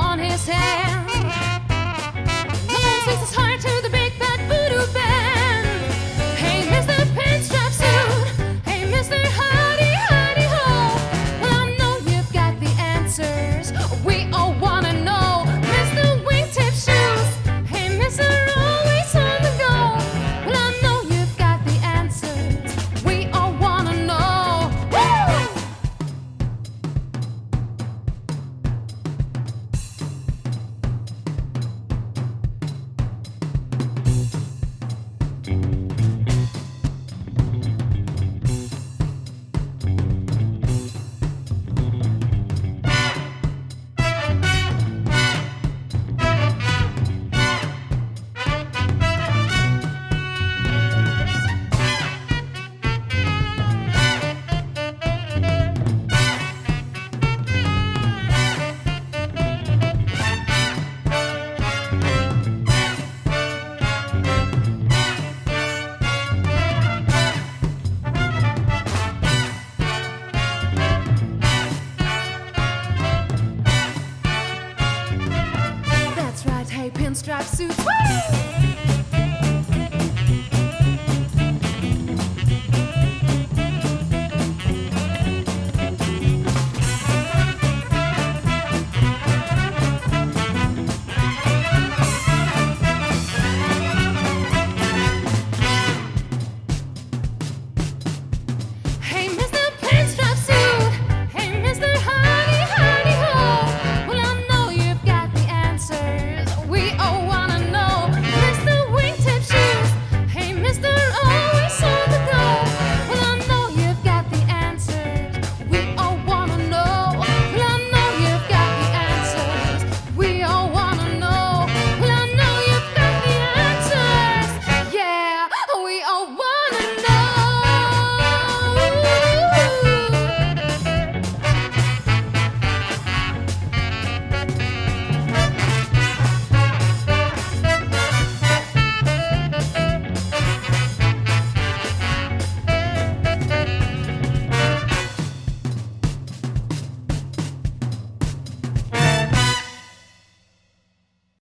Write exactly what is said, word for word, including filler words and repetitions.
on his hand. No one speaks his heart to the big bad voodoo band. Hey, Mister Pinstripe Suit. Hey, Mister Howdy, howdy, ho. Well, I know you've got the answers. We all wanna know. Mister Wingtip Shoes. Hey, Mister Always on the go. Well, I know you've got the answers. We all wanna know. Woo! That's right, hey, Pinstripe Suits. Woo!